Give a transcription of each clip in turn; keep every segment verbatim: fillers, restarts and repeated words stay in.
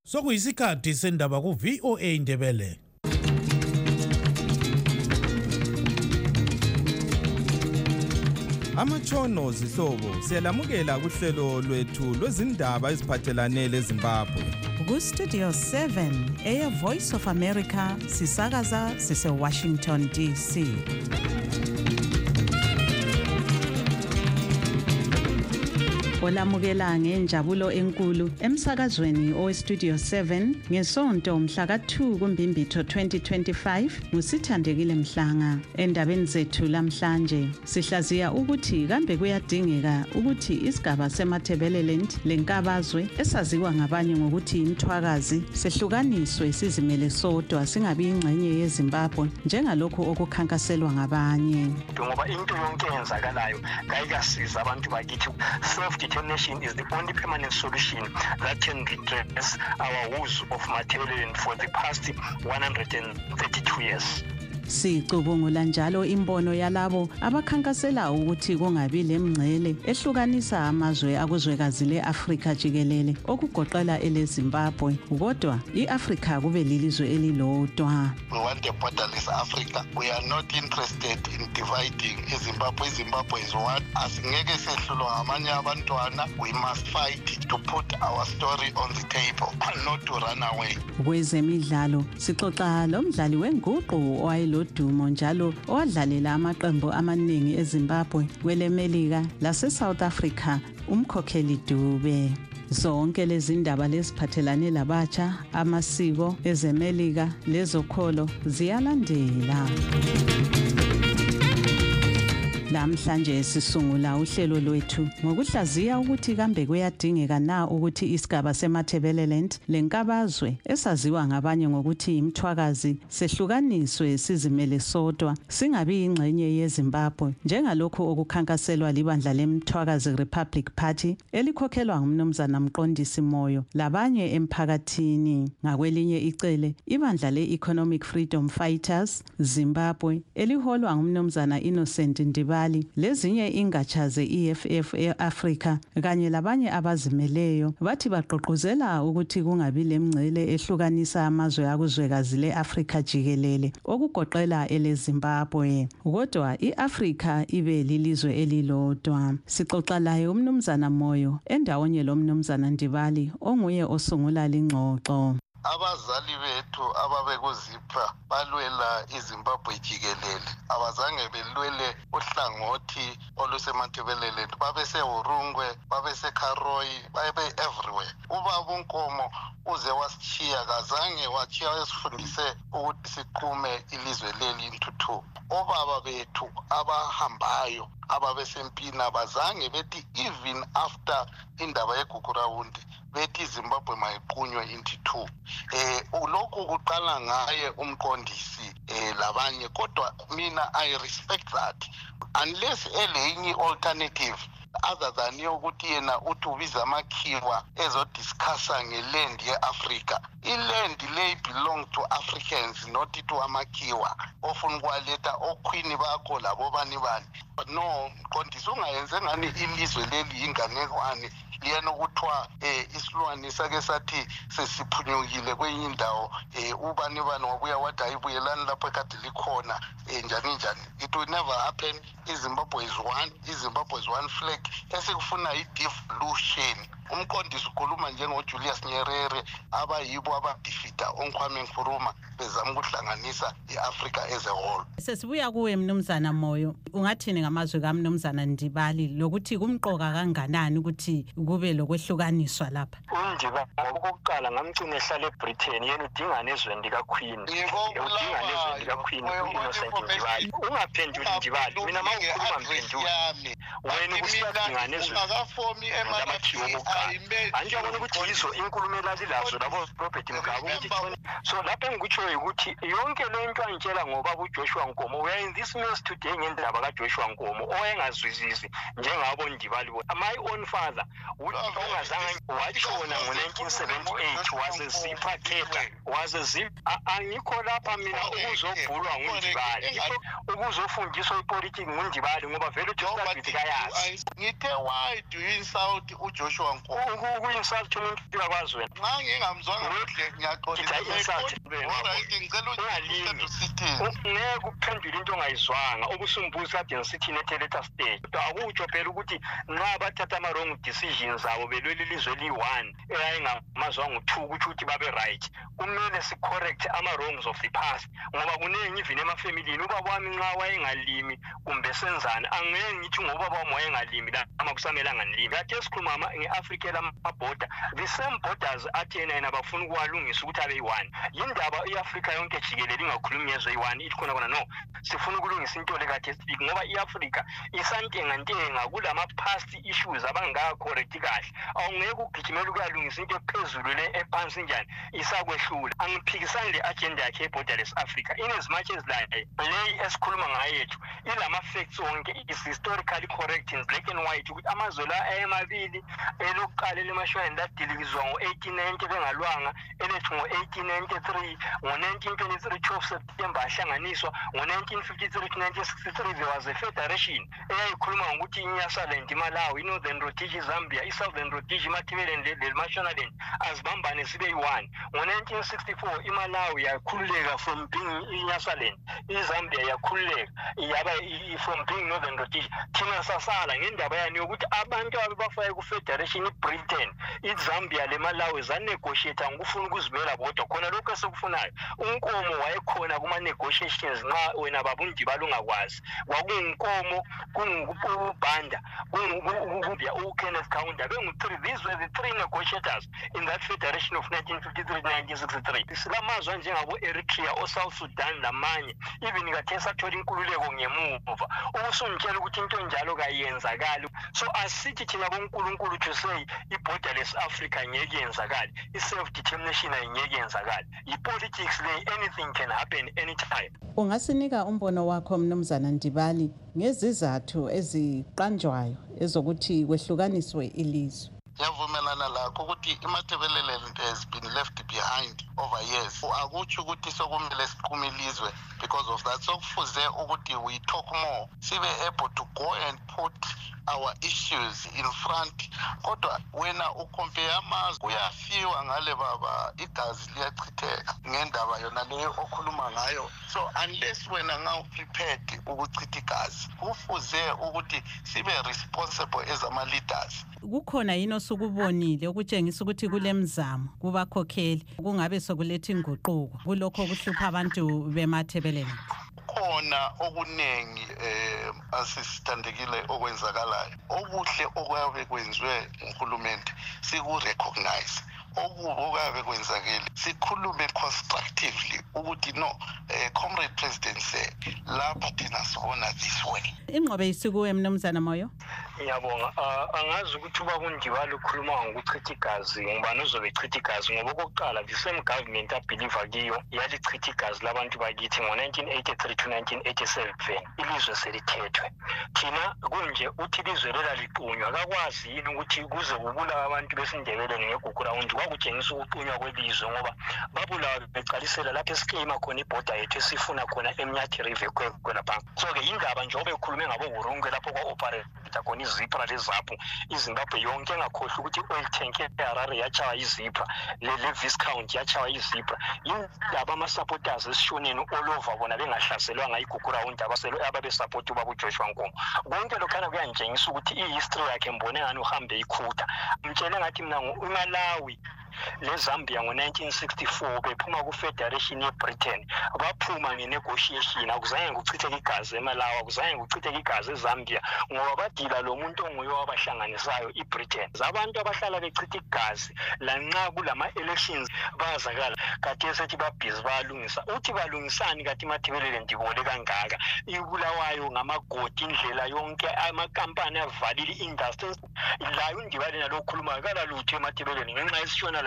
Sokuyisikhathi sendaba ku V O A Ndebele. Amatshono zihlobo siyalamukela kuhlelo lwethu lwezindaba eziphathelane leZimbabwe. Ku Studio seven, Air Voice of America, sisakaza sise Washington D C. Olamukela ngenjabulo enkulu emsakazweni owe Studio seven ngesonto mhla ka two kuMbimbitho twenty twenty-five ngusithandekile Mhlanga. Endabeni zethu lamhlanje sihlaziya ukuthi kambe kuyadingeka ukuthi isigaba seMatabeleland lenkabazwe esaziwa ngabanye ngokuthi imthwakazi sehlukaniswe sizimele sodwa singabi ingxenye yeZimbabwe njengalokho okukhankaselwa ngabanye. Ngoba into yonke yenzakalayo kayikasiza abantu bakithi. Self-determination is the only permanent solution that can redress our woes of Matabeleland for the past one hundred thirty-two years. Sicubungula njalo imbono yalabo abakhankasela ukuthi kungabi lemngcele ehlukanisa amazwe akuzwekazi leAfrika jikelele okugoqela eleZimbabwe kodwa iAfrika kube lilizwe elilodwa. We want a borderless Africa. We are not interested in dividing iZimbabwe. Zimbabwe is one. Asingeke sehlulwa ngamanye abantwana. We must fight to put our story on the table and not to run away. Kwezemidlalo sixoxa lomdlali wenguqu owayelo dumo njalo owadlalela amaqembu amaningi eZimbabwe kwelemelika lase South Africa umkhokheli Dube. Zonke lezi ndaba lesiphathelane labatsha amasiko ezemelika lezokholo ziyalandela. Namhlanje sisungula uhlelo lwethu ngokuhlaziya ukuthi kambe kuyadingeka na ukuthi isigaba seMatabeleland lenkabazwe esaziwa ngabanye ngokuthi imthwakazi sehlukaniswe sizimele sodwa singabi ingxenye yeZimbabwe njengalokho okukhankaselwa libandla leMthwakazi Republic Party elikhokhelwa ngumnumzana Mqondisi Moyo labanye emphakathini. Ngakwelinye icele ibandla le-Economic Freedom Fighters Zimbabwe eliholwa ngumnumzana Innocent Ndiba lezinye ingatsha ze-E F F e-Afrika kanye labanye abazimeleyo bathi baqoqozela ukuthi kungabi lemngcele ehlukanisa amazwe akuzwekazi leAfrika jikelele okugoqela eleZimbabwe kodwa iAfrika ibe lilizwe elilodwa. Sixoxa laye umnumzana Moyo endawonye lomnumzana Ndibali onguye osungula lingxoxo. Abazali bethu ababekuzipha balwela iZimbabwe jikelele abazange belwele uhlangothi oluseMatabeleland babese Urungwe babese Karoi babe everywhere. Ubaba uNkomo uze wasichiya kazange wachiya esifundise ukuthi siqume ilizwe leli intuthu. Obaba bethu abahambayo ababesempina bazange bethi even after indaba yeGugurawundi bethi Zimbabwe mayiqunywe into two. Eh ulokhu kuqala ngaye umqondisi eh labanye kodwa mina I respect that unless elenye alternative other than yokuthi yena uthi ubiza amakhiwa ezodiscussa ngeland yeAfrika. Iland le belong to Africans not to amakhiwa ofuna kwaletha okhwini bakho labo bani bani. No mqondisi ungayenze ngani ilizwe leli inganekwane liyena ukuthiwa eh isilwane sake sathi sesiphunyukile kwenye indawo eh ubani bani wabuya wathi ayibuyelani lapho ekade likhona eh njani njani. It will never happen. iZimbabwe is one. iZimbabwe is one flag. Esikufuna i-devolution. Umqondisi ukhuluma njengoJulius Nyerere abayibo abadefeata oNkwame Nkrumah bezama ukuhlanganisa iAfrika as a whole. Sesibuya kuwe mnumzana Moyo, ungathini ngamazwi kaMnumzana Ndibali lokuthi kumqoka kanganani ukuthi kube lokwehlukaniswa lapha? Undiba okokuqala ngamcina ehlala eBritain yena udinga nezweni likaQueen. Udinga nezweni likaQueen uInnocent Ndibali. Ungaphenduli Ndibali. Mina mawukhuluma mphenduli. Wena ubusidinga nezweni akafomi emakhiwo. Anjengona ukuthi yizo inkulumo elalilazo labo Robert Mugabe ukuthi so lapha engikutsho ukuthi yonke lento angitshela ngoba uJoshua Nkomo we are in this mess today ngendaba kaJoshua Nkomo owayengazwisisi njengabo Ndibali bona. My own father ungazange washona ngo-nineteen seventy-eight was a zipper taker was a zip angikho lapha mina ukuzobhulwa nguNdibali ukuzofundiswa ipolitiki nguNdibali ngoba vele uJoshua kayazi. Ngithe why do you insult uJoshua Nkomo? Uku-insult umuntu bakwazi wena. Nxa ngingamzwanga kuhle ngiyaxolisa. Ngeke uphendule into ongayizwanga ubusumbuza kade ngisithini etheleta stage. Kodwa akutsho phela ukuthi nxa bathatha ama-wrong decisions abo belwela ilizwe eliyi-one eyayingamazwanga u-two ukuthi ukuthi babe right kumele si-correct ama-wrongs of the past ngoba kuningi even emafamilini ubaba wami nxa wayengalimi kumbe senzani angeke ngithi ngobaba wami wayengalimi lama kusamelanga nilimi. Kade sikhuluma nge-Afrika lamabhoda the same borders athi yena yena bafuna ukuwalungisa ukuthi abe yi-one. Yindaba i-Afrika yonke jikelele ingakhulumi ngezwe yi-one ithi khona khona no sifuna ukulungisa into lekade speak ngoba i-Afrika isantengantenga kulama-past issues abangaka-correct kahle awungeke ugijimela ukuyalungisa into ephezulu le ephansi njani isakwehlula. Angiphikisani le agenda yakhe e-borderless Africa in as much as like le esikhuluma ngayethu ilama-facts onke is historically correct in black and white ukuthi amazwe la ayemabili elokuqala lemashweni ladilikizwa ngo-eighteen ninety bengalwanga elethu ngo-eighteen ninety-three ngo-nineteen twenty-three twelve September ahlanganiswa ngo-nineteen fifty-three to nineteen sixty-three there was a federation eyayikhuluma ngokuthi iNyasaland iMalawi iNorthern Rhodesia Zambia iSouthern Rhodesia iMatabeleland leMashonaland azibambane sibe yi-one. Ngo-nineteen sixty-four iMalawi yakhululeka from being iNyasaland iZambia yakhululeka yaba from being Northern Rhodesia. Thina sasala ngendaba yani yokuthi abantu abafake ku-federation iBritain iZambia leMalawi zanegotiate ngokufuna ukuzimela bodwa khona lokho esikufunayo. uNkomo wayekhona kuma-negotiations nxa wena baba uNdibali ungakwazi kwakunguNkomo kungubanda uKenneth Kaunda bengu-three. These were the three negotiators in that federation of nineteen fifty-three to nineteen sixty-three. Silamazwa njengabo-Eritrea o-South Sudan lamanye even kade sathola inkululeko ngemuva ubusungitshela ukuthi into njalo kayenzakali. So asithi thina bonkulunkulu to say i-borderless Africa ngeke yenzakali i-self-determination ayingeke yenzakali i-politics le anything can happen anytime. Ungasinika umbono wakho Mnumzana Ndibali ngezizathu eziqanjwayo ezokuthi kwehlukaniswe ilizwe? Yavumelana lakho ukuthi iMatabeleland has been left behind over years. Akutsho ukuthi sokumele siqhume ilizwe because of that. So kufuze ukuthi we talk more, sibe able to go and put our issues in front. Kodwa wena ucompare amazwe kuyafiwa ngale baba igazi liyachitheka ngendaba yona leyo okhuluma ngayo. So unless wena ngaw prepared ukuchitha igazi kufuze ukuthi sibe responsible as ama leaders. Kukhona yini osukubonile ukutshengisa ukuthi kulemzamo kubakhokheli kungabe sokuletha inguquko kulokho okuhlupha abantu beMatabeleland? Khona okunengi eh asisithandekile okwenzakalayo okuhle okwabe kwenziwe uNkulumente siku-recognize okubi okabe kwenzakele sikhulume constructively ukuthi no eh, comrade president said lapha thina sibona this way. Ingqobe isikuwe Mnumzana Moyo. Ngiyabonga angazi ukuthi uba kuNdibali ukhuluma ngokuchitha igazi ngibani uzobe echitha igazi ngoba okokuqala the same government abhiliva kiyo yalichitha igazi labantu bakithi ngo-nineteen eighty-three to nineteen eighty-seven ilizwe selithethwe. Thina kunje uthi ilizwe lela liqunywa akakwazi yini ukuthi kuze kubulawa abantu besindebeleni ngegugu rawundi kwakutshengisa ukuqunywa kwelizwe ngoba babulawa beqalisela lapho esikleyima khona ibhoda yethu esifuna khona eMnyathi River kwelapha. So-ke indaba njengoba ekhulume ngabo-Hurungwe lapho kwa-operate khona izipra lezapho iZimbabwe yonke engakhohlwa ukuthi i-oil tank eHarare yachawa izipra le-Viscount yachawa izipra. Yindaba ama-supporters esishoneni all over bona bengahlaselwanga igugu rawundi ababesapoti ubaba uJoshua Nkomo. Konke lokhana kuyangitshengisa ukuthi i-history yakhe mbone ngani uhambe ikhutha. Mtshele ngathi mina uMalawi leZambia ngo-nineteen sixty-four bephuma ku-federation yeBritain baphuma nge-negotiation akuzange kuchitheke igazi eMalawi akuzange kuchitheke igazi eZambia ngoba badila lo muntu onguye wabahlanganisayo iBritain. Abantu abahlala bechitha igazi lanxa kulama-elections bazakala kade sethi babhizi bayalungisa uthi balungisani kati iMatabeleland ibole kangaka ibulawayo ngamagodi indlela yonke amakampani avalile i-industry la uNdibali nalokhuluma kala lutho eMatabeleland ngenxa yesishona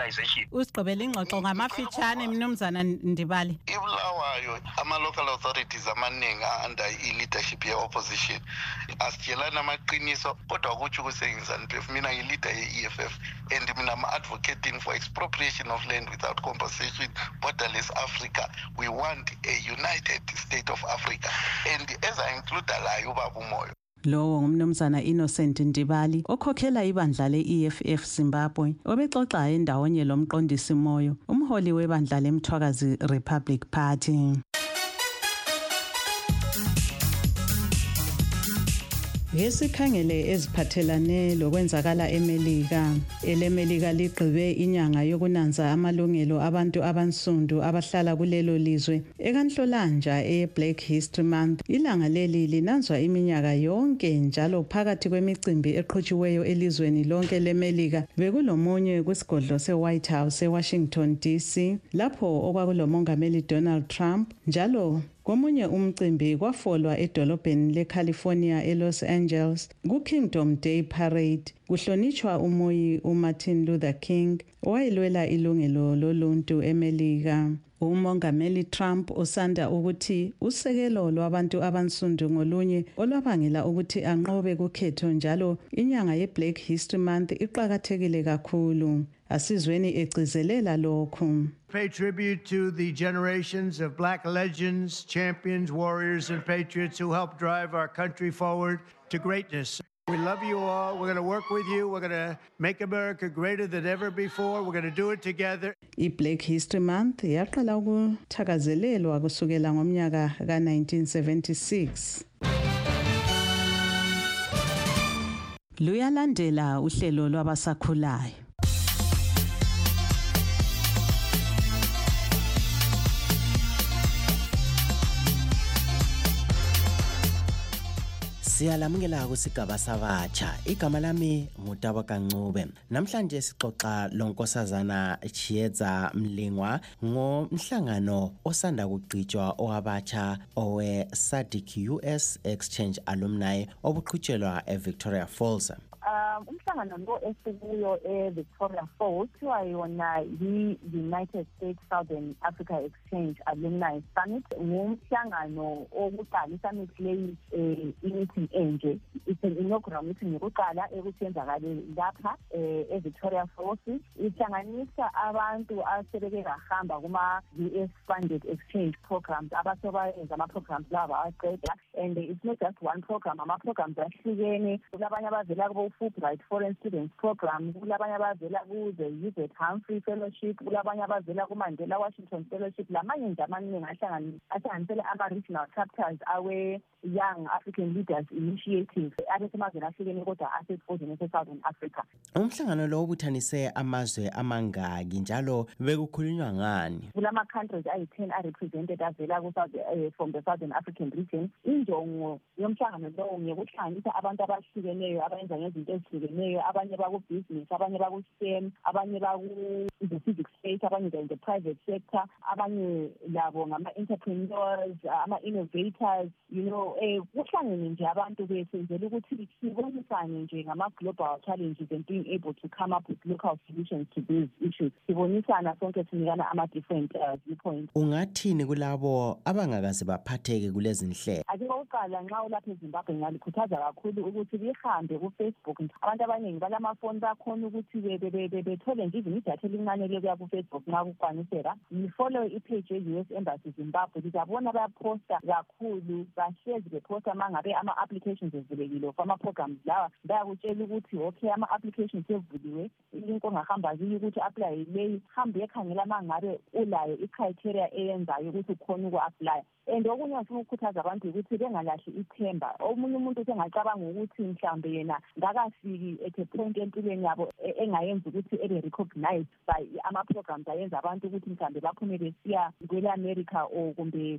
decentralization. Usigqibela ingxoxo ngamafitshane Mnumzana Ndibali. Ibulawayo ama-local authorities amaningi under i-leadership ye-opposition asijelana amaqiniso kodwa kutsho ukusengizani phefu mina ngi-leader ye-E F F and mina I'm advocating for expropriation of land without compensation, borderless Africa. We want a united state of Africa, and as I include la ubaba umoyo. Lowo ngumnumzana Innocent Ndibali okhokhela ibandla le-E F F Zimbabwe obexoxa endawonye lomqondisi Moyo umholi webandla leMthwakazi Republic Party. Ngesikhangele eziphathelane lokwenzakala eMelika, eleMelika ligqibe inyanga yokunanza amalungelo abantu abansundu abahlala kulelo lizwe. Ekanhlolanja e-Black History Month, ilanga leli linanzwa iminyaka yonke njalo phakathi kwemicimbi eqhutshiweyo elizweni lonke leMelika bekulomunye kwisigodlo se-White House eWashington D C lapho okwakulomongameli Donald Trump njalo komunye umcimbi kwafolwa edolobheni leCalifornia eLos Angeles ku-Kingdom Day Parade kuhlonitshwa umoyi uMartin Luther King owayelwela ilungelo loluntu eMelika. Umongameli Trump usanda ukuthi usekelo lwabantu abansundu ngolunye olwabangela ukuthi anqobe kukhetho njalo inyanga ye-Black History Month iqakathekile kakhulu. Asizweni egcizelela lokhu. Pay tribute to the generations of black legends, champions, warriors, and patriots who helped drive our country forward to greatness. We love you all. We're going to work with you. We're going to make America greater than ever before. We're going to do it together. I-Black History Month yaqala ukuthakazelelwa kusukela ngomnyaka ka nineteen seventy-six. Luyalandela uhlelo lwabasakhulayo. Siyalamukela kusigaba sabatsha. Igama lami ngutaba kancube. Namhlanje sixoxa lonkosazana Chiyedza Mlingwa ngomhlangano osanda kugqitshwa owabatsha owe S A D C U S Exchange Alumni obuqhutshelwa eVictoria Falls. Um, umhlangano lo esikuyo eVictoria Falls kuthiwa yona yi-United States Southern Africa Exchange Alumni Summit. Ngumhlangano okuqala i-summit leyi i-meeting enje. It's an inaugural meeting yokuqala ekuyenzakale lapha eVictoria Falls. Ihlanganisa abantu asebeke bahamba kuma-U S funded exchange programs abasebenza ama-programs laba aqeda, and it's not just one program, ama-programs ahlukene. Kulabanye abavela kubo Fulbright Foreign Students Program, kulabanye abavela ku-the Hubert Humphrey Fellowship, kulabanye abavela ku-Mandela Washington Fellowship, lamanye nje amaningi ahlanganisela ama-regional chapters awe-Young African Leaders Initiative abesemazweni ahlukene kodwa asesifundeni ese-Southern Africa. Umhlangano lo ubuthanise amazwe amangaki njalo bekukhulunywa ngani? Kulama-countries ayi-ten are-represented avela from the Southern African region. Injongo yomhlangano lowo ngekuhlanganisa abantu abahlukeneyo abayenza ngezinto ezihlukeneyo, abanye baku-business, abanye baku-STEM, abanye baku-the civic space, abanye in the private sector, abanye labo ngama-entrepreneurs, ama-innovators, you know, eh kuhlangene nje abantu besenzela ukuthi sibonisane nje ngama-global challenges and being able to come up with local solutions to these issues. Sibonisana sonke sinikana ama-different uh, viewpoints. Ungathini kulabo abangakaze baphatheke kulezi nhlelo? Ake oqala nxa ulapha eZimbabwe ngalikhuthaza kakhulu ukuthi lihambe ku-Facebook. Abantu abaningi balamafoni bakhona ukuthi bethole nje idatha elincane lokuya ku-Facebook nxa kukwaniseka. Lifollow ipage ye-U S Embassy Zimbabwe, lizabona bayaposta kakhulu, bahlezi beposta mangabe ama-applications ezivulekile for ama-programs lawa. Bayakutshela ukuthi okay, ama-applications evuliwe, ilink ongahamba kiyo ukuthi apply leyi, hambe ekhangela mangabe ulayo i-criteria eyenzayo ukuthi ukhona uku-apply. And okunye ngifuna ukukhuthaza abantu ukuthi bengalahli ithemba. Omunye umuntu sengacabanga ukuthi mhlambe yena ngakafiki at a point empilweni yabo engayenza ukuthi ebe recognized by ama-programs ayenza abantu ukuthi mhlambe baphume besiya kwele-America or kumbe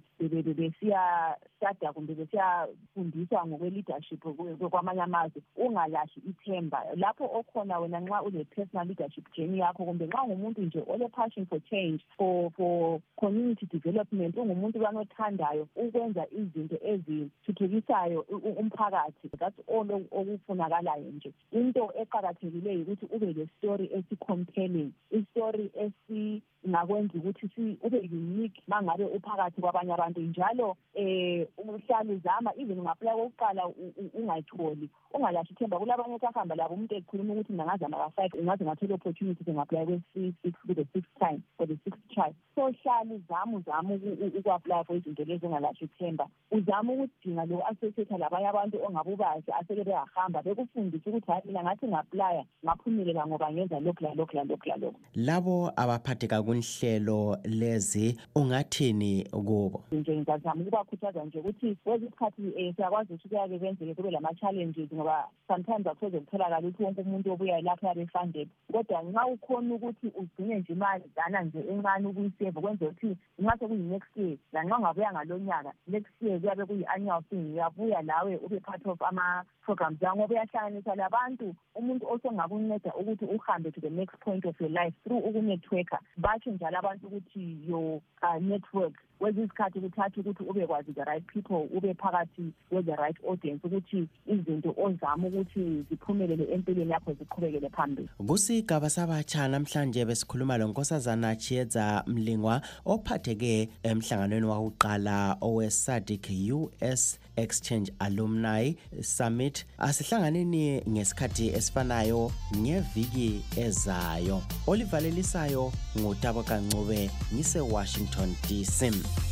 besiya study kumbe besiyafundiswa ngokwe-leadership kwamanye amazwe. Ungalahli ithemba lapho okhona wena nxa ule-personal leadership journey yakho kumbe nxa ngumuntu nje ole-passion for change, for for community development, ungumuntu banothandayo ukwenza izinto ezithuthukisayo umphakathi. That's all okufunakalayo nje. Into eqakathekileyo ukuthi ube le story esi-compelling, i-story esingakwenza ukuthi si ube unique mangabe uphakathi kwabanye abantu. Njalo eh uhlala uzama even ngaphela kokuqala ungayitholi, ungalahli ithemba. Kulabanye bahamba labo umuntu ekhuluma ukuthi ngingazama ka-five, ngaze ngathola opportunity ngi-apply kwe-six for the sixth time, for the sixth try. So hlala uzama uzama uku-apply for izinto lezi, ungalahli ithemba. Uzama ukudinga lo associate labanye abantu ongabubazi asele beyahamba, bekufundisa ukuthi hayi mina ngathi ngi-apply ngaphumelela ngoba ngenza lokhu la lokhu la lokhu la lokhu. Labo abaphatheka kunhlelo lezi ungathini kubo? Nje ngizama ukubakhuthaza nje ukuthi kwesikhathi um siyakwazi ukuthi kuyake kwenzeke kube lama-challenges ngoba sometimes akusoze kutholakala ukuthi wonke umuntu obuya lapho yabe-funded, kodwa nxa ukhona ukuthi ugcine nje imali dana nje encane ukuyiseva kwenza ukuthi nxa sekuyi-next year lanxa ungabuya ngalo nyaka, next year kuyabe kuyi-annual thing, uyabuya lawe ube part of ama-programs yawo ngoba uyahlanganisa labantu. Umuntu osongakunceda ukuthi uhambe to the next point of your life through ukunetworker. Batsho njalo abantu ukuthi your uh, network kwezisikhathi kuthatha ukuthi ubekwazi the right people, ube phakathi with the right audience ukuthi izinto ozama ukuthi ziphumelele empilweni yakho ziqhubekele phambili. Kusigaba sabatsha namhlanje besikhuluma lo Nkosazana Chiedza Mlingwa ophatheke emhlanganweni wakuqala owe-S A D C U S Exchange Alumni Summit. Asihlanganeni ngesikhathi esifanayo ngeviki ezayo. Olivalelisayo nguTabo Kancube ngise Washington D C.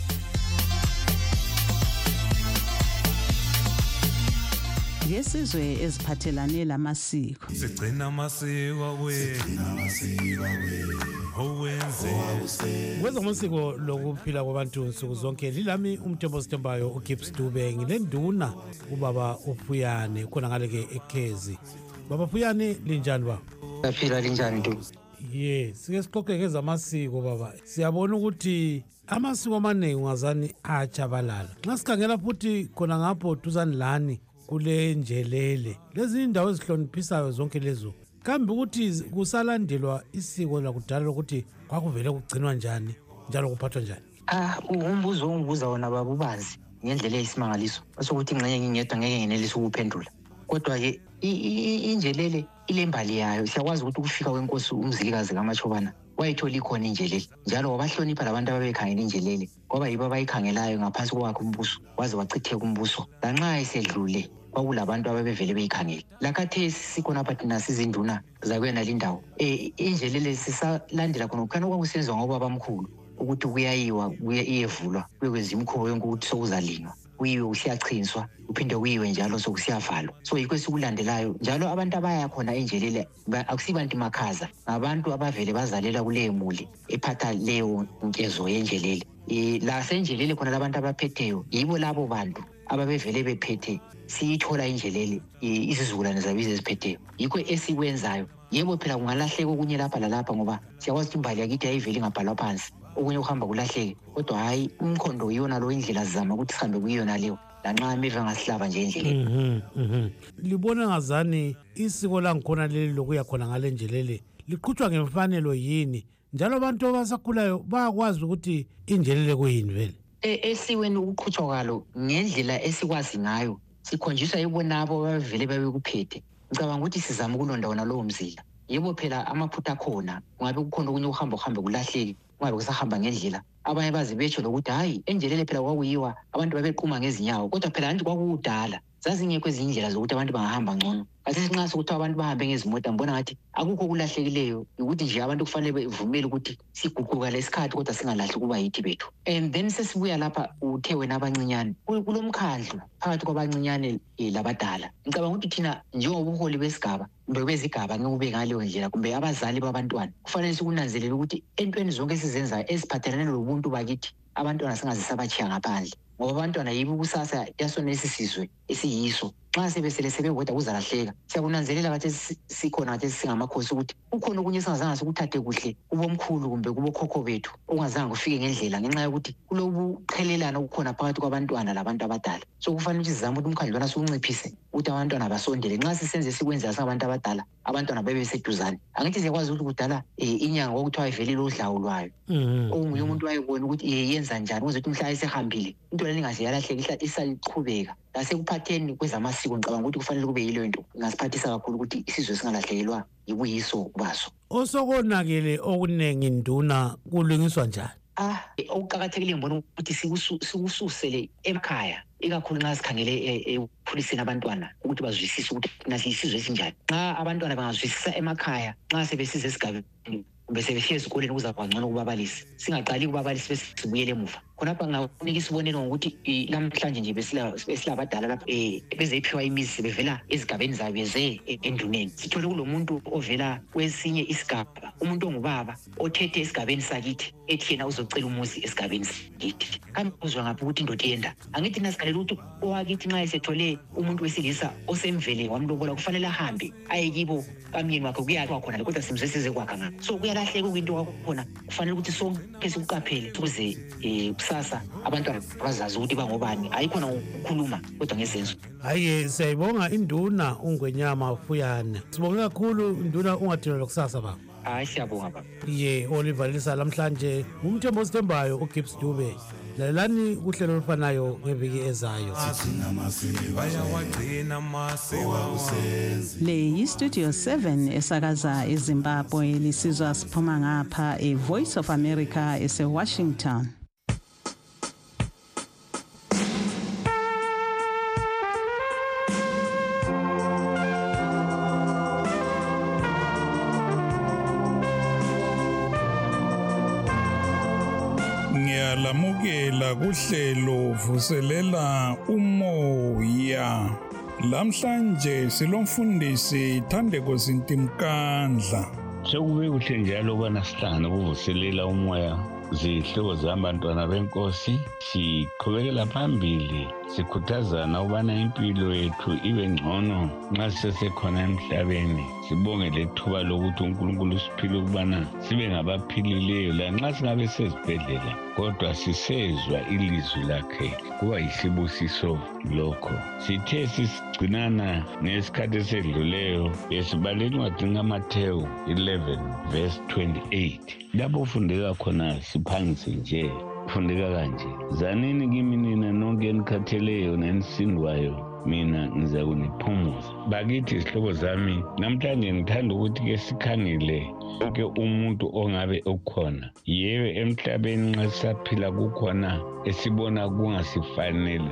Ngesizwe eziphathelane lamasiko. Sigcina amasiko wethu. Owenze. Kwezamasiko lokuphila kwabantu nsuku zonke lilami umthembo Sithembayo uGibbs Dube ngilenduna ubaba uPhuyane khona ngale ke eKhezi. Baba Phuyane linjani ba? Baphila linjani ntu? Ye, sike sixoxe ngezamasiko baba. Siyabona ukuthi amasiko amaningi ungazani achabalala. Nxa sikhangela futhi khona ngapho duzani lani kule njelele. Lezi indawo ezihloniphisayo zonke lezo. Kambe ukuthi kusalandelwa isiko lakudala ukuthi kwakuvele kugcinwa njani njalo kuphathwa njani? Ah, umbuzo ongibuza wona baba ubazi ngendlela eyisimangaliso. Basukuthi ingxenye ngingedwa ngeke ngenelise ukuphendula. Kodwa ke injelele ilembali yayo. Siyakwazi ukuthi ukufika kwenkosi uMzilikazi kaMachobana wayithola ikhona injelele. Njalo wabahlonipha labantu ababekhangela injelele ngoba yibo abayikhangelayo ngaphansi kwakhe umbuso waze wachitheka umbuso. Lanxa esedlule kwakulabantu ababevele beyikhangela. Lakhathesi sikhona phakathi nasizinduna zakwena lindawo. Eh injelele sisalandela khona kukhanya okwakusenziwa ngoba abamkhulu ukuthi kuyayiwa kuye iyevulwa kwenza imikhobo yonke ukuthi sokuzalinywa. Kuyiwe usiyachinswa uphinde kuyiwe njalo sokusiyavalwa. So yikho esikulandelayo njalo abantu abaya khona enjelele akusibantu makhaza, ngabantu abavele bazalela kuleyo muli ephatha leyo nkezo yenjelele. Eh la senjelele khona labantu abaphetheyo yibo labo bantu ababevele bephethe siyithola injelele isizukulwane zabize eziphetheyo. Yikho esikwenzayo. Yebo phela kungalahleka okunye lapha lalapha ngoba siyakwazi ukuthi imbali yakithi ayiveli ngabhalwa phansi. Okunye uhamba kulahleke kodwa hayi umkhondo yona lo indlela sizama ukuthi sihambe kuyona leyo lanxa ameva ngasihlaba nje endleleni. Mhm mhm. Libona ngazani isiko la ngikhona leli lokuya khona ngale njelele liqhutshwa ngemfanelo yini njalo abantu abasakhulayo bayakwazi ukuthi injelele kuyini vele? Esiweni ukuqhutshwa kwalo ngendlela esikwazi ngayo sikhonjiswa yibonabo abavele babekuphethe. Ngicabanga ukuthi sizama ukulonda wona lowo mzila. Yebo phela amaphutha khona ngabe kukhona okunye uhamba uhambe kulahleke ngabe kusahamba ngendlela. Abanye bazi betsho lokuthi hayi enjelele phela kwakuyiwa abantu babeqhuma ngezinyawo kodwa phela anti kwakudala zazingekho ezinye indlela zokuthi abantu bangahamba ngcono. Kase sinxasa ukuthi abantu bahambe ngezimoto ngibona ngathi akukho kulahlekileyo ukuthi nje abantu kufanele bevumele ukuthi siguquka lesikhathi kodwa singalahli kuba yithi bethu. And then sesibuya lapha uthe wena abancinyane kulomkhandlu phakathi kwabancinyane labadala. Ngicabanga ukuthi thina njengobuholi besigaba kumbe bezigaba ngeke ngaleyo ndlela kumbe abazali babantwana kufanele sikunanzelele ukuthi entweni zonke esizenzayo eziphathelane lobuntu bakithi abantwana singaze sabachiya ngaphandle ngoba abantwana yibo kusasa yasona esisizwe esiyiso. Xa sebesele sebewodwa kuzalahleka. Siyakunanzelela bathi sikhona ngathi singamakhosi ukuthi ukhona okunye singazange sikuthathe kuhle kubomkhulu kumbe kubokhokho bethu ongazange kufike ngendlela ngenxa yokuthi kulobuqhelelana okukhona phakathi kwabantwana labantu abadala. So kufanele ukuthi sizame ukuthi umkhandlu wona siwunciphise ukuthi abantwana basondele. Nxa sisenze sikwenza singabantu abadala abantwana bebe seduzane. Angithi siyakwazi ukuthi kudala inyanga okuthiwa ivelile udlawu lwayo. Okunguye umuntu wayebona ukuthi yenza njani ukuze ukuthi umhla esehambile into leni ngase yalahleka isaliqhubeka nasekuphatheni kwezamasiko ngicabanga ukuthi kufanele kube yilo nto ngasiphathisa kakhulu ukuthi isizwe singalahlekelwa yibuyiso baso. Osokonakele okuningi nduna kulungiswa njani? Ah, okuqakathekile ngibona ukuthi sikususele emakhaya ikakhulu nxa sikhangele ekukhuliseni abantwana ukuthi bazwisise ukuthi nasisizwe esinjani. Nxa abantwana bangazwisisa emakhaya, nxa sebesize esigabeni bese befika esikoleni kuzaba ngcono kubabalisi. Singaqali kubabalisi bese sibuyele emuva. Khonapha ngakunika isibonelo ngokuthi namhlanje nje besila besilabadala lapha eh bezephiwa imizi bevela ezigabeni zabo beze enduneni. Sithole kulomuntu ovela kwesinye isigaba, umuntu ongubaba othethe esigabeni sakithi ethi yena uzocela umuzi esigabeni sakithi. Kambe uzwa ngapha ukuthi indoda yenda. Angithi nasikhalela ukuthi owakithi nxa esethole umuntu wesilisa osemvele wamlobola kufanele ahambe aye kibo kamyeni wakhe kuyathwa khona kodwa simzwesize kwakha ngakho. So kuyalahleka kwinto kwakhona kufanele ukuthi sonke sikuqaphele ukuze eh sasa abantwana bazazi ukuthi bangobani ayikhona ukukhuluma kodwa ngesenzo. Hayi siyayibonga induna uNgwenyama Fuyane. Sibonga kakhulu induna ungathina lokusasa baba. Hayi siyabonga baba. Ye Oliver Lisa lamhlanje umthembo osithembayo uGibbs Dube. Lalelani uhlelo olufanayo ngeviki ezayo. Le yi-Studio seven esakaza eZimbabwe lisizwa siphuma ngapha e-Voice of America ese-Washington. Lamukela kuhlelo vuselela umoya. Lamhlanje silomfundisi Thandeko Zintimkandla. Sekube kuhle njalo bana sihlangana kuvuselela umoya. Zihloko zabantwana benkosi siqhubekela phambili sikhuthazana ubana impilo yethu ibe ngcono nxa sisekhona emhlabeni. Sibonge lethuba lokuthi uNkulunkulu usiphile ukubana sibe ngabaphilileyo la nxa singabe sezibhedlela kodwa sisezwa ilizwi lakhe kuba yisibusiso lokho. Sithe sisigcinana ngesikhathi esedluleyo esibala encwadini kaMathewu eleven verse twenty-eight lapho ufundeka khona siphangise nje ufundeka kanje: zanini kimi nina nonke enikhatheleyo nenisindwayo mina ngiza kuniphumuza. Bakithi izihlobo zami, namhlanje ngithanda ukuthi ke sikhangele onke umuntu ongabe ukhona. Yebe emhlabeni nxa sisaphila kukhona esibona kungasifanele,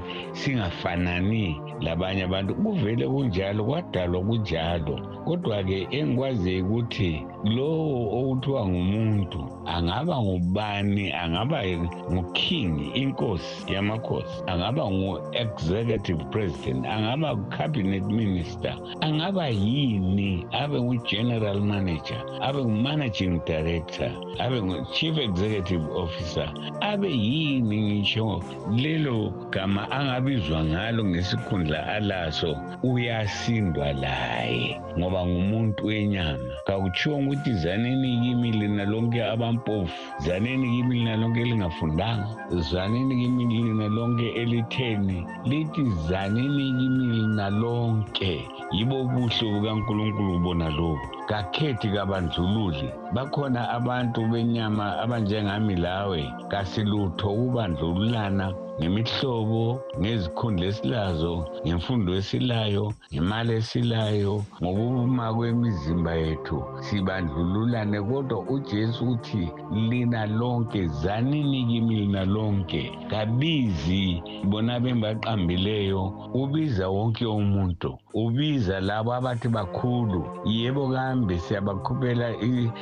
singafanani labanye abantu. Kuvele kunjalo, kwadalwa kunjalo. Kodwa-ke engikwaziyo ukuthi lowo okuthiwa ngumuntu angaba ngubani, angaba nguking, inkosi yamakhosi, angaba ngu-executive president, angaba cabinet minister, angaba yini, abe ngu-general manager, abe ngu-managing director, abe ngu-chief executive officer, abe yini ngisho lelo gama angabizwa ngalo ngesikhundla alaso, uyasindwa laye ngoba ngumuntu wenyama. Kakutshiwo ukuthi zanini kimi lina lonke abampofu, zanini kimi lina lonke elingafundanga, zanini kimi lina lonke elitheni, lithi zanini kimi lina lonke. Yibo ubuhle bukaNkulunkulu ubona lokho, kakhethi kabandlululi. Bakhona abantu benyama abanjengami lawe, kasilutho ukubandlululana ngemihlobo, ngezikhundla esilazo, ngemfundo esilayo, ngemali esilayo, ngokuma kwemizimba yethu sibandlululane. Kodwa uJesu uthi lina lonke, zanini kimi lina lonke. Kabizi bona bembaqambileyo, ubiza wonke umuntu, ubiza labo abathi bakhulu. Yebo kambe siyabakhuphela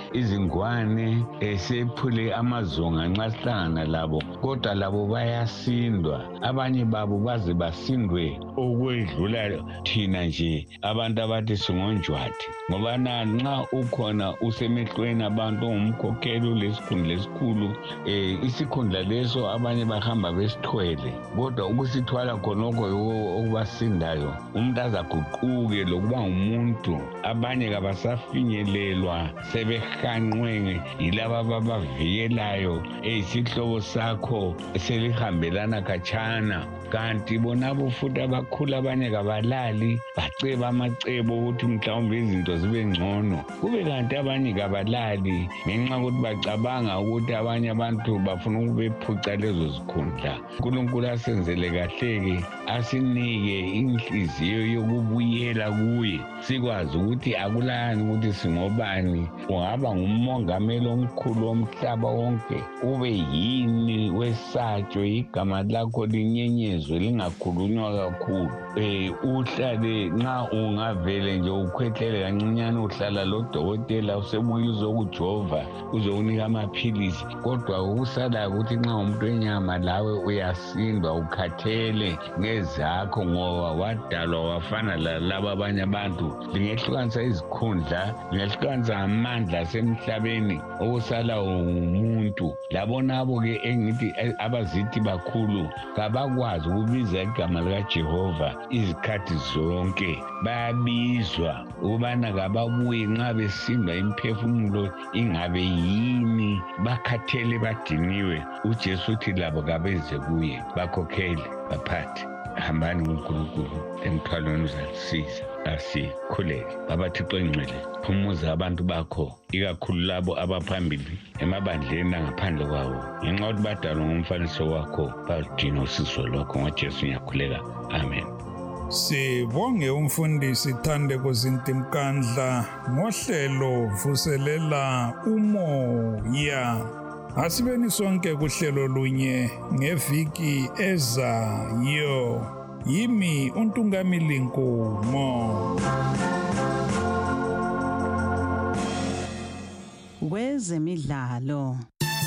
izingwane, esephule amazonga nxa sihlangana labo, kodwa labo bayasi abanye babo baze basindwe okwedlula thina nje abantu abathi singonjwathi. Ngoba nxa ukhona usemehlweni abantu ungumkhokheli lesikhundla esikhulu, eh isikhundla leso abanye bahamba besithwele, kodwa ukusithwala khonokho okubasindayo umuntu azaguquke lokuba ngumuntu. Abanye kabasafinyelelwa, sebehanqwe yilaba ababavikelayo, eyisihlobo sakho selihambelana khona khatshana kanti bonabo futhi abakhulu abanye kabalali baceba amacebo ukuthi mhlawumbe izinto zibe ngcono kube kanti abanye kabalali ngenxa ukuthi bacabanga ukuthi abanye abantu bafuna ukubephuca lezo zikhundla. uNkulunkulu asenzele kahle-ke asinike inhliziyo yokubuyela kuye sikwazi ukuthi akulani ukuthi singobani ungaba ngumongameli omkhulu womhlaba wonke ube yini wesatshwe igama lakho linyenyezwe lingakhulunywa kakhulu eh uhlale nxa ungavele nje ukhwehlele kancinyane uhlala lodokotela usebuye uzokujova uzokunika amaphilisi kodwa ukusala ukuthi nxa umuntu wenyama lawe uyasindwa ukhathele ngezakho ngoba wadalwa wafana lalabo abanye abantu lingehlukanisa izikhundla lingehlukanisa amandla asemhlabeni okusala umuntu labonabo-ke engithi abazithi bakhulu kabakwazi ukubiza igama likaJehova izikhathi zonke bayabizwa ukubana kababuye nxa besindwa imphefumulo ingabe yini bakhathele badiniwe uJesu uthi labo kabeze kuye bakhokhele baphathe hambani kuNkulunkulu emthwalweni uzalisiza asikhuleke abathixo engcwele phumuza abantu bakho ikakhulu labo abaphambili emabandleni angaphandle kwawo ngenxa yokuthi badalwa ngomfaniso wakho badinga usizo lwakho ngoJesu ngiyakhuleka amen. Sibonge umfundisi Thandeko Zintimkandla ngohlelo vuselela umoya. Asibeni sonke kuhlelo lunye ngeviki ezayo. Yimi uNtungamili Nkomo. Kwezemidlalo.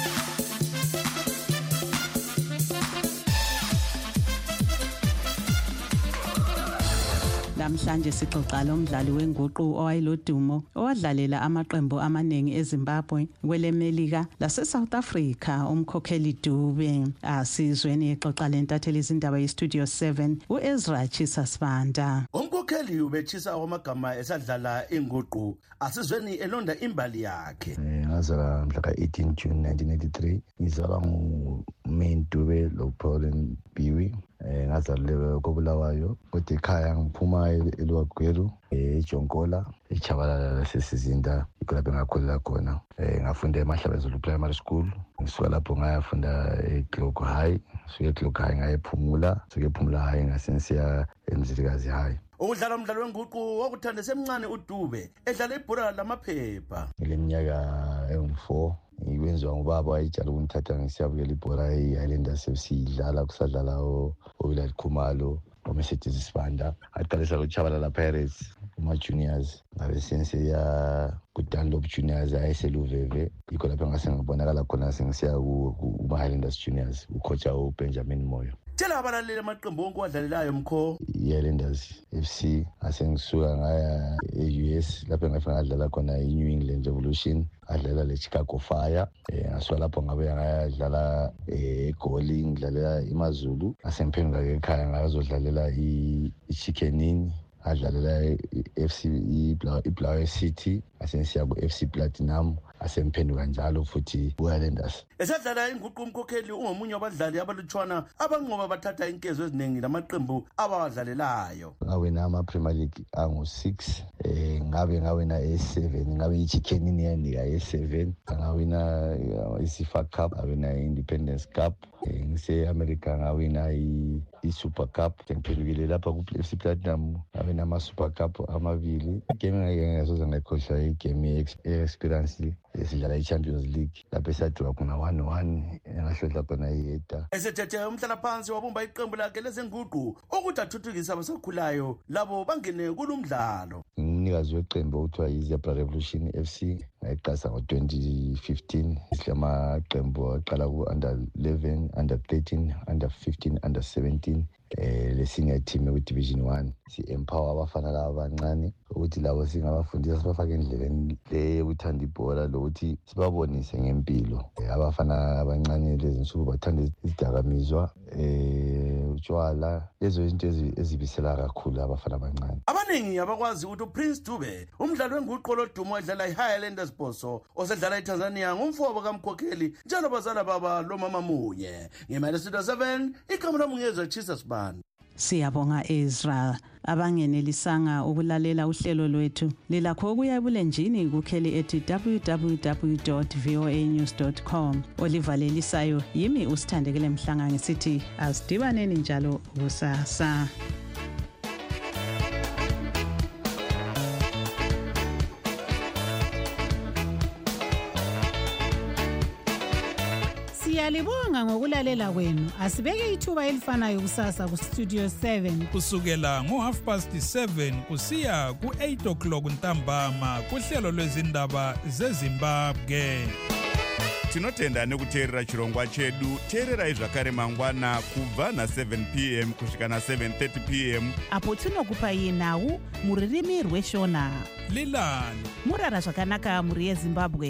Namhlanje sixoxa lomdlali wenguqu owayilodumo owadlalela amaqembu amaningi eZimbabwe kwelemelika lase-South Africa umkhokheli Dube. Asizweni ixoxa lentatheli izindaba ye-Studio seven uEzra Chisa Sibanda. Umkhokheli ubechisa amagama esadlala inguqu asizweni elonda imbali yakhe. Ngazalwa mhla ka-eighteen June nineteen eighty-three ngizalwa nguMain Dube loPauline Biwi. Ngazalelwe koBulawayo kodwa ekhaya ngiphuma eLuwagweru eJonkola eChabalala lasesizinda ikolapho engakholela khona. Ngafunda eMahlabezulu Primary School ngisuka lapho ngayafunda eGlogo High suke eGlogo High ngayephumula suke ephumula high ngasensiya eMzilikazi High. Ukudlala umdlalo wenguqu wakuthanda semncane uDube edlala ibhola lamaphepha. Ngileminyaka engu-four ngikwenziwa ngubaba wayejala ukungithatha ngisiyabukela ibhola e-Highlanders F C idlala kusadlala oWillard Khumalo oMercedes Sibanda aqalisa kuChabalala Pirates kuma-juniors ngabe sensiya kuDunlop Juniors ayeseluveve yikho lapho ngase ngabonakala khona sengisiya kuma-Highlanders Juniors ucoacha uBenjamin Moyo. Tshela abalaleli amaqembu onke wadlalelayo mkho. I-Highlanders F C asengisuka ngaya e-U S lapho ngafika ngadlala khona i-New England Revolution adlala le-Chicago Fire. Ngasuka lapho ngabe ngayadlala eGoli ngidlalela iMazulu asengiphenduka-ke ekhaya ngayozodlalela i-Chickenini adlalela i-F C iBulawayo City asengisiya ku-F C Platinum asemphenduka njalo futhi uHighlanders. Esadlala inguqu umkhokheli ungomunye wabadlali abalutshwana abanqoba bathatha inkezo eziningi lamaqembu abawadlalelayo. Ngawina ama-Premier League angu-six eh ngabe ngawina e-seven ngabe iChickenini yanika e-seven ngawina i-Sifa Cup ngawina i-Independence Cup ngise-America ngawina i-Super Cup sengiphendukile lapha ku-F C Platinum ngawina ama-Super Cup amabili. Igame engake ngasoze ngayikhohlwa igame ye-experience esidlala i-Champions League lapho esadliwa khona one one engahlohla khona iyeda. Esethethe umhlalaphansi wabumba iqembu lakhe lezenguqu ukuthi athuthukise abasakhulayo labo bangene kulumdlalo. Umnikazi weqembu okuthiwa yi-Zebra Revolution F C ngayiqasa ngo-twenty fifteen isilamaqembu aqala ku-under eleven, under thirteen, under fifteen, under seventeen eh le-senior team eku-division one si-empower abafana laba abancane ukuthi labo singabafundisa sibafake endleleni le yokuthanda ibhola lokuthi sibabonise ngempilo. Abafana abancane lezi nsuku bathanda izidakamizwa eh utshwala lezo izinto ezibisela kakhulu abafana abancane. abaningi abakwazi ukuthi uPrince Dube umdlali wenguqo lodumo odlala iHighlanders Boso osedlala eTanzania ngumfowabo kamkhokheli njalo bazala baba lo mama munye. Ngemali studio seven igama loMungezwe Jesus Band. Siyabonga Ezra. Abangenelisanga ukulalela uhlelo lwethu lilakho ukuya ebulenjini kukheli ethi w w w dot voa news dot com. Olivalelisayo yimi usithandekele Mhlanga ngisithi asidibaneni njalo kusasa. Siyalibonga ngokulalela kwenu. Asibeke ithuba elifanayo kusasa ku Studio seven. Kusukela ngo half past seven kusiya ku eight o'clock ntambama kuhlelo lwezindaba zeZimbabwe. Tinotenda nekuteerera chirongwa chedu. Teererai zvakare mangwana kubva na seven p m kusvika na seven thirty p m apo tinokupai nhau muririmi rweshona. Lilani Murara zvakanaka muri yeZimbabwe.